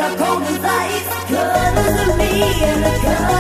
are cold as ice. Colors of me and the colors